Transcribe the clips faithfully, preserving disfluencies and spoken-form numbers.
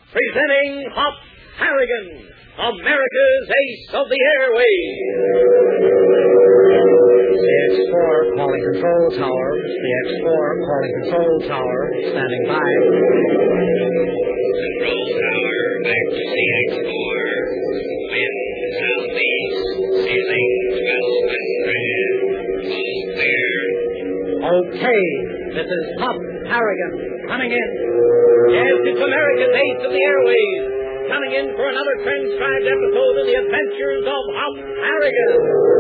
presenting Hop Harrigan, America's Ace of the Airways. The X four calling control tower. The X four calling control tower. Standing by. Control tower, back to C X four. Wind southeast, ceiling twelve hundred. All clear. Okay, this is Hop Harrigan coming in. Yes, it's America's Ace of the Airways, coming in for another transcribed episode of the Adventures of Hop Harrigan.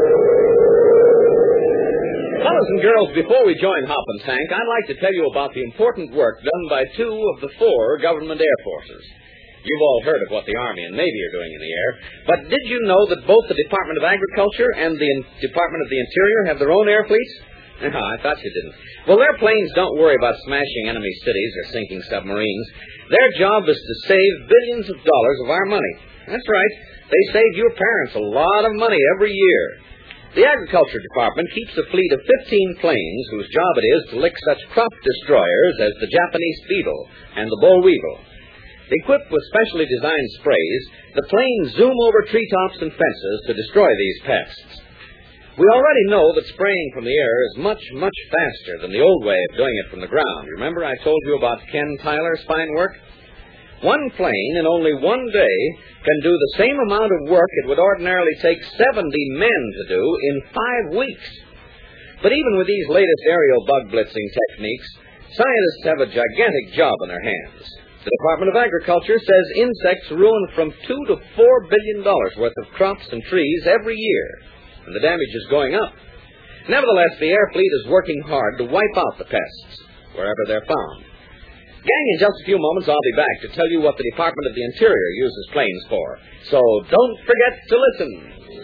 Fellas and girls, before we join Hop and Tank, I'd like to tell you about the important work done by two of the four government air forces. You've all heard of what the Army and Navy are doing in the air, but did you know that both the Department of Agriculture and the Department of the Interior have their own air fleets? No, I thought you didn't. Well, their planes don't worry about smashing enemy cities or sinking submarines. Their job is to save billions of dollars of our money. That's right. They save your parents a lot of money every year. The Agriculture Department keeps a fleet of fifteen planes whose job it is to lick such crop destroyers as the Japanese beetle and the boll weevil. Equipped with specially designed sprays, the planes zoom over treetops and fences to destroy these pests. We already know that spraying from the air is much, much faster than the old way of doing it from the ground. Remember I told you about Ken Tyler's fine work? One plane in only one day can do the same amount of work it would ordinarily take seventy men to do in five weeks. But even with these latest aerial bug blitzing techniques, scientists have a gigantic job on their hands. The Department of Agriculture says insects ruin from two to four billion dollars worth of crops and trees every year, and the damage is going up. Nevertheless, the air fleet is working hard to wipe out the pests wherever they're found. Gang, in just a few moments, I'll be back to tell you what the Department of the Interior uses planes for. So don't forget to listen.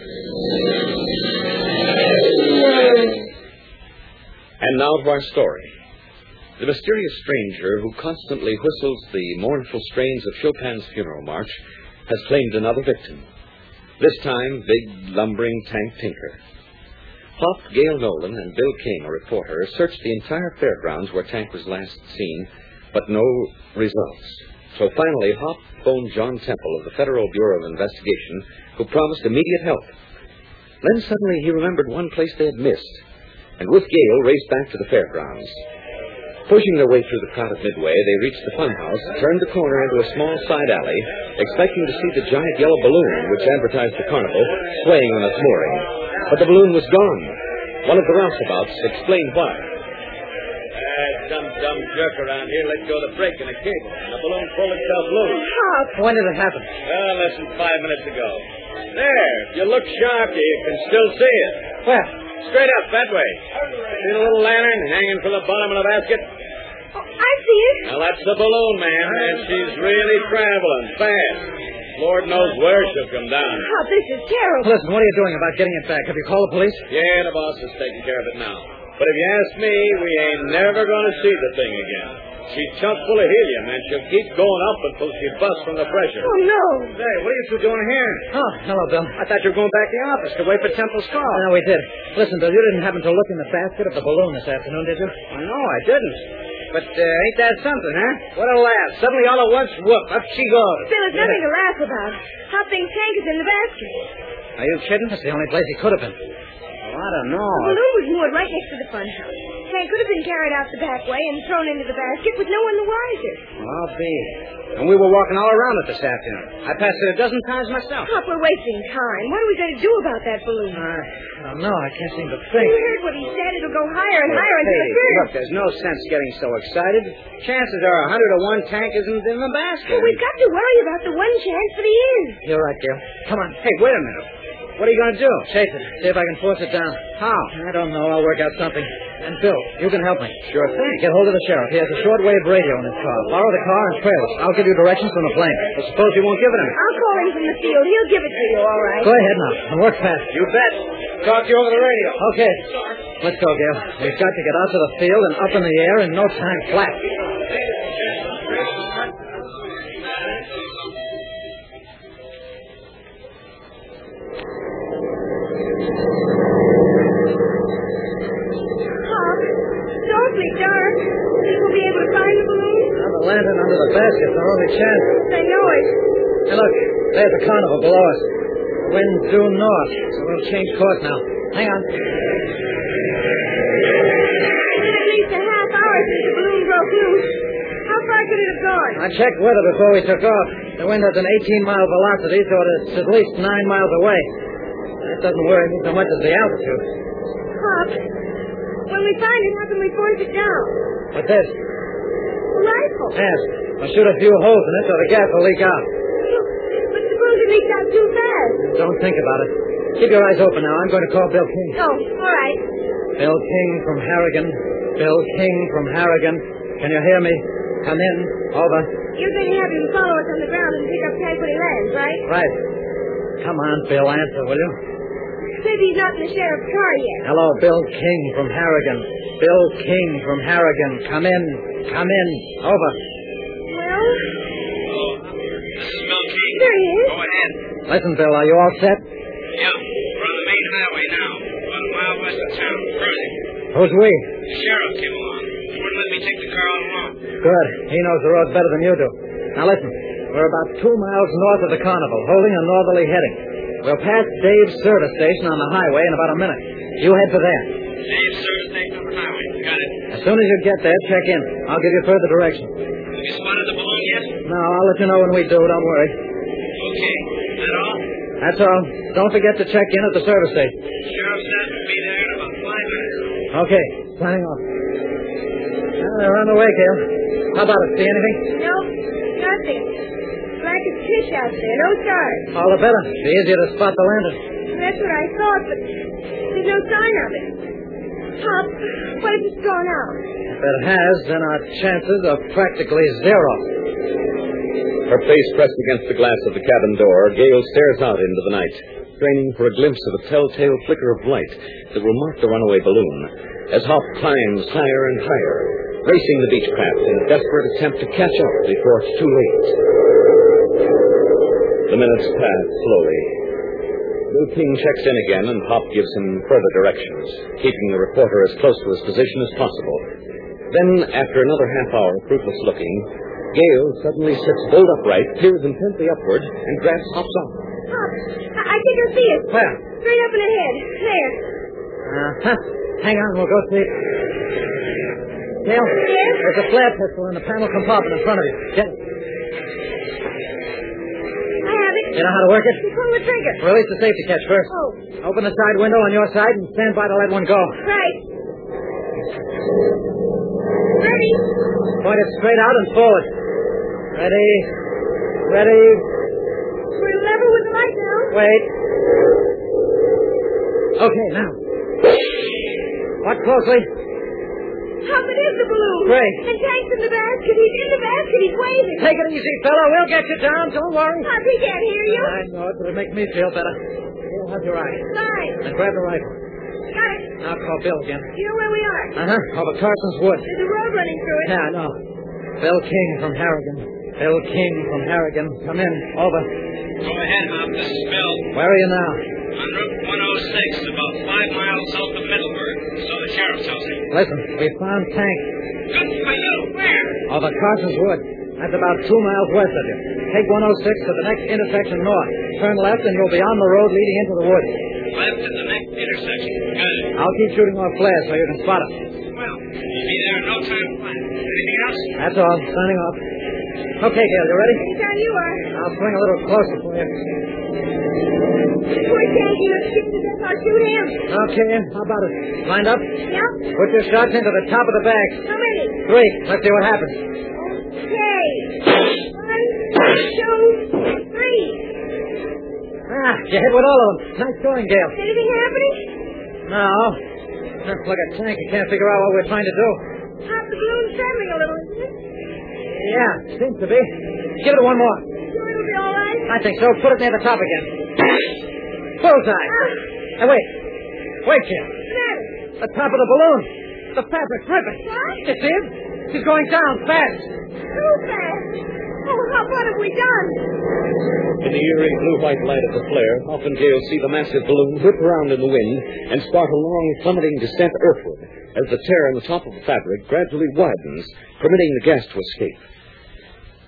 And now to our story. The mysterious stranger who constantly whistles the mournful strains of Chopin's funeral march has claimed another victim. This time, big, lumbering Tank Tinker. Hop, Gail Nolan, and Bill King, a reporter, searched the entire fairgrounds where Tank was last seen, but no results. So finally, Hop phoned John Temple of the Federal Bureau of Investigation, who promised immediate help. Then suddenly he remembered one place they had missed, and with Gail raced back to the fairgrounds. Pushing their way through the crowd at Midway, they reached the funhouse, turned the corner into a small side alley, expecting to see the giant yellow balloon, which advertised the carnival, swaying on its mooring. But the balloon was gone. One of the roustabouts explained why. Uh, some dumb jerk around here let go the brake in a cable, and the balloon pulled itself loose. Hop, when did it happen? Well, less than five minutes ago. There, if you look sharp, you can still see it. Where? Straight up, that way. See the little lantern hanging from the bottom of the basket? Oh, I see it. Now, that's the balloon, ma'am, and she's really traveling fast. Lord knows where she'll come down. Oh, this is terrible. Listen, what are you doing about getting it back? Have you called the police? Yeah, the boss is taking care of it now. But if you ask me, we ain't never going to see the thing again. She's chock full of helium, and she'll keep going up until she busts from the pressure. Oh, no. Hey, what are you two doing here? Oh, hello, Bill. I thought you were going back to the office to wait for Temple's call. No, we did. Listen, Bill, you didn't happen to look in the basket of the balloon this afternoon, did you? No, I didn't. But uh, ain't that something, huh? What a laugh. Suddenly, all at once, whoop, up she goes. Bill, it's nothing to laugh about. Hop thinks Tank is in the basket. Are you kidding? That's the only place he could have been. Oh, I don't know. The balloon was moored right next to the funhouse. Tank could have been carried out the back way and thrown into the basket with no one the wiser. I'll be. And we were walking all around it this afternoon. I passed it a dozen times myself. Hop, we're wasting time. What are we going to do about that balloon? Uh, I don't know. I can't seem to think. You heard what he said. It'll go higher and higher until Hey, it bursts. look, there's no sense getting so excited. Chances are a hundred to one Tank isn't in the basket. Well, we've got to worry about the one chance that he is. You're right, Gail. Come on. Hey, wait a minute. What are you going to do? Chase it. See if I can force it down. How? I don't know. I'll work out something. And Bill, you can help me. Sure thing. Get hold of the sheriff. He has a shortwave radio in his car. Borrow the car and trail us. I'll give you directions from the plane. Well, suppose you won't give it him. I'll call him from the field. He'll give it to you, all right. Go ahead now. And work fast. You bet. Talk to you over the radio. Okay. Let's go, Gail. We've got to get out to the field and up in the air in no time flat. Dark. Think we'll be able to find the balloon? Well, the lantern under the basket, though, only chance. I know it. Hey, look, there's the carnival below us. The wind's due north, so we'll change course now. Hang on. It's been at least a half hour since the balloon broke loose. How far could it have gone? I checked weather before we took off. The wind has an eighteen-mile velocity, so it's at least nine miles away. That doesn't worry me so much as the altitude. Pop, when we find it, how can we force it down? What's this? A rifle. Yes. I'll shoot a few holes in it so the gas will leak out. But suppose it leaks out too fast. Don't think about it. Keep your eyes open now. I'm going to call Bill King. Oh, all right. Bill King from Harrigan. Bill King from Harrigan. Can you hear me? Come in. Over. You're going to have him follow us on the ground and pick up Tank when he lands, right? Right. Come on, Bill. Answer, will you? Maybe he's not in the sheriff's car yet. Hello, Bill King from Harrigan. Bill King from Harrigan. Come in. Come in. Over. Well? This is Bill King. There he is. Go ahead. Listen, Bill, are you all set? Yeah, we're on the main highway now, about a mile west of town, cruising. Who's we? The sheriff came along. He wouldn't let me take the car on alone. Good. He knows the road better than you do. Now listen, we're about two miles north of the carnival, holding a northerly heading. We'll pass Dave's service station on the highway in about a minute. You head for there. Dave's service station on the highway. Got it. As soon as you get there, check in. I'll give you further direction. Have you spotted the balloon yet? No, I'll let you know when we do. Don't worry. Okay. Is that all? That's all. Don't forget to check in at the service station. Sheriff said we'll be there in about five minutes. Okay. Signing off. Well, they're on the way, Gail. How about it? See anything? No, nothing. Black as fish out there. No stars. All the better. Be easier to spot the lantern. That's what I thought, but there's no sign of it. Pop, what if it's gone out? If it has, then our chances are practically zero. Her face pressed against the glass of the cabin door, Gail stares out into the night, straining for a glimpse of a telltale flicker of light that will mark the runaway balloon, as Hop climbs higher and higher, racing the Beechcraft in a desperate attempt to catch up before it's too late. The minutes pass slowly. Bill King checks in again, and Hop gives him further directions, keeping the reporter as close to his position as possible. Then, after another half hour of fruitless looking, Gail suddenly sits bolt upright, peers intently upward, and grabs Hop's arm. Pop, I, I think I see it. Where? Straight up and ahead. There. Uh-huh. Hang on, we'll go see it. Gail, Yes? there's a flare pistol in the panel compartment in front of you. Get it. I have it. You know how to work it? You pull the trigger. Release the safety catch first. Oh, Open the side window on your side and stand by to let one go. right. Ready? Point it straight out and forward. Ready. Ready. We're level with the light now. Wait. Okay, now. Watch closely. Pop, it is the balloon. Great. And Tank's in the basket. He's in the basket. He's waving. Take it easy, fella. We'll get you down. Don't worry. Pop, he can't hear you. I know it, but it'll make me feel better. You'll have your eye. Fine. And grab the rifle. Got it. Now call Bill again. You know where we are? Uh-huh. Over Carson's Wood. There's a road running through it. Yeah, I know. Bill King from Harrigan. Bill King from Harrigan. Come in. Over. Go ahead, Hop. This is Bill. Where are you now? On Route one oh six, about five miles south of Middleburg, so the sheriff tells me. Listen, we found Tank. Good for you. Where? Over Carson's Wood. That's about two miles west of you. Take one oh six to the next intersection north. Turn left and you'll be on the road leading into the woods. Left at the next intersection. Good. I'll keep shooting off flares so you can spot us. Well, you'll be there in no time flat. Anything else? That's all. Signing off. Okay, Gail, you ready? Anytime you are. I'll swing a little closer for you. Poor Tank, he looks sick to death. I'll shoot him. Okay, how about it? Lined up? Yep. Put your shots into the top of the bag. How many? Three. Let's see what happens. Okay. One, two, three. Ah, you hit with all of them. Nice going, Gail. Anything happening? No. Just look at Tank. You can't figure out what we're trying to do. Pop, the balloon's trembling a little, isn't it? Yeah, seems to be. Give it one more. Sure it'll be all right? I think so. Put it near the top again. Bullseye. Ah, Hey, wait. Wait, Jim. Matter. The top of the balloon. The fabric's ripping. What? You see it? She's going down fast. Too fast. Oh, Hop, what have we done? In the eerie blue-white light of the flare, Hop and Gail see the massive balloon whip around in the wind and start a long, plummeting descent earthward as the tear in the top of the fabric gradually widens, permitting the gas to escape.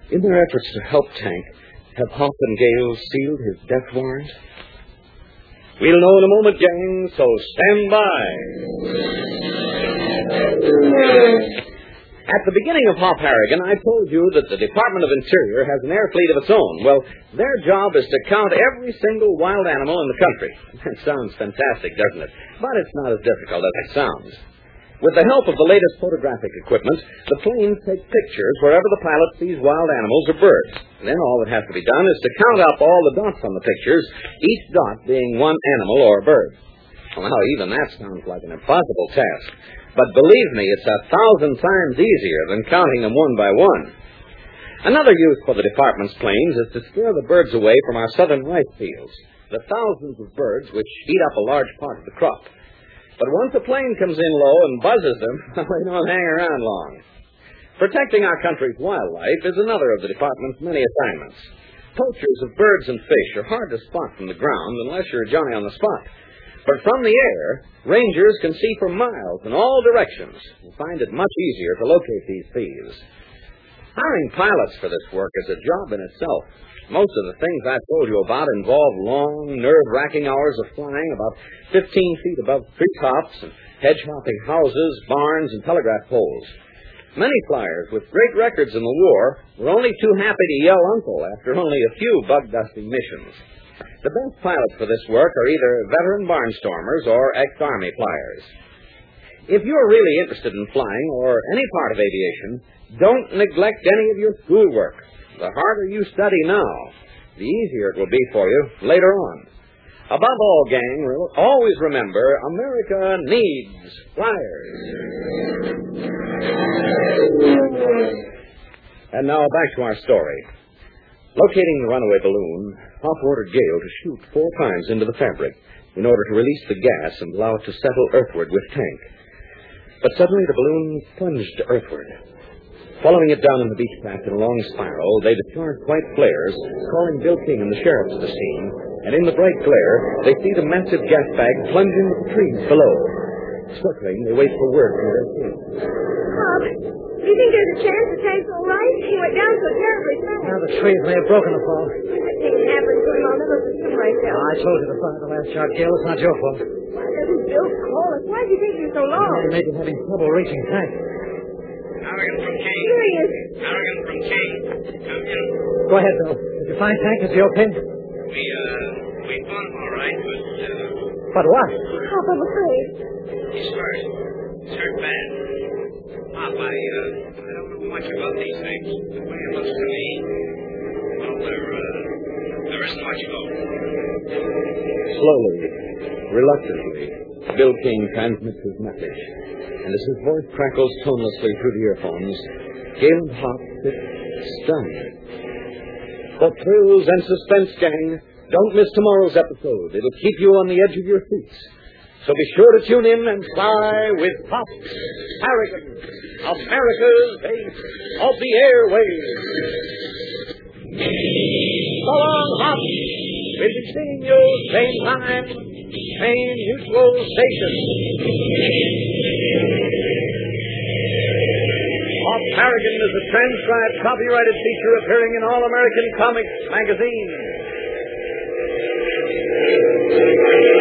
In their efforts to help Tank, have Hop and Gale sealed his death warrant? We'll know in a moment, gang, so stand by. At the beginning of Hop Harrigan, I told you that the Department of Interior has an air fleet of its own. Well, their job is to count every single wild animal in the country. It sounds fantastic, doesn't it? But it's not as difficult as it sounds. With the help of the latest photographic equipment, the planes take pictures wherever the pilot sees wild animals or birds. Then all that has to be done is to count up all the dots on the pictures, each dot being one animal or bird. Well, now, even that sounds like an impossible task. But believe me, it's a thousand times easier than counting them one by one. Another use for the department's planes is to scare the birds away from our southern rice fields, the thousands of birds which eat up a large part of the crop. But once a plane comes in low and buzzes them, they don't hang around long. Protecting our country's wildlife is another of the department's many assignments. Poachers of birds and fish are hard to spot from the ground unless you're Johnny on the spot. But from the air, rangers can see for miles in all directions and find it much easier to locate these thieves. Hiring pilots for this work is a job in itself. Most of the things I've told you about involve long, nerve-wracking hours of flying about fifteen feet above treetops and hedge-hopping houses, barns, and telegraph poles. Many flyers with great records in the war were only too happy to yell uncle after only a few bug-dusting missions. The best pilots for this work are either veteran barnstormers or ex-Army flyers. If you're really interested in flying or any part of aviation, don't neglect any of your schoolwork. The harder you study now, the easier it will be for you later on. Above all, gang, always remember, America needs flyers. And now back to our story. Locating the runaway balloon, Hop ordered Gale to shoot four times into the fabric in order to release the gas and allow it to settle earthward with Tank. But suddenly the balloon plunged earthward. Following it down in the beach path in a long spiral, they discharged white flares, calling Bill King and the sheriff to the scene, and in the bright glare, they see the massive gas bag plunge into the trees below. Circling, they wait for word from Bill King. Hop, do you think there's a chance the tank's all right? He went down so terribly fast. Now, the trees may have broken the fall. If that thing happened to him, I'll never forgive myself. I told you to fire the last shot, Gale. It's not your fault. Why doesn't Bill call us? Why do you think he's so long? He may be having trouble reaching Tank. Harrigan from King. Here he is. Harrigan from King. Come in. Go ahead, Bill. Did you find Tank? Is he okay? We, uh, we found him all right, but, uh... But what? Hop, I'm afraid. He's hurt. He's hurt bad. Pop, I, uh, I don't know much about these things. The way it looks to me, well, there, uh, there isn't much hope. Slowly, reluctantly, Bill King transmits his message. And as his voice crackles tonelessly through the earphones, Gale and Hop sit stunned. For thrills and suspense, gang, don't miss tomorrow's episode. It'll keep you on the edge of your seats. So be sure to tune in and fly with Hop Harrigan, America's ace of the airwaves. So long, Hop. We'll be seeing you same time, same neutral station. Hop Harrigan is a transcribed, copyrighted feature appearing in All American Comics magazine.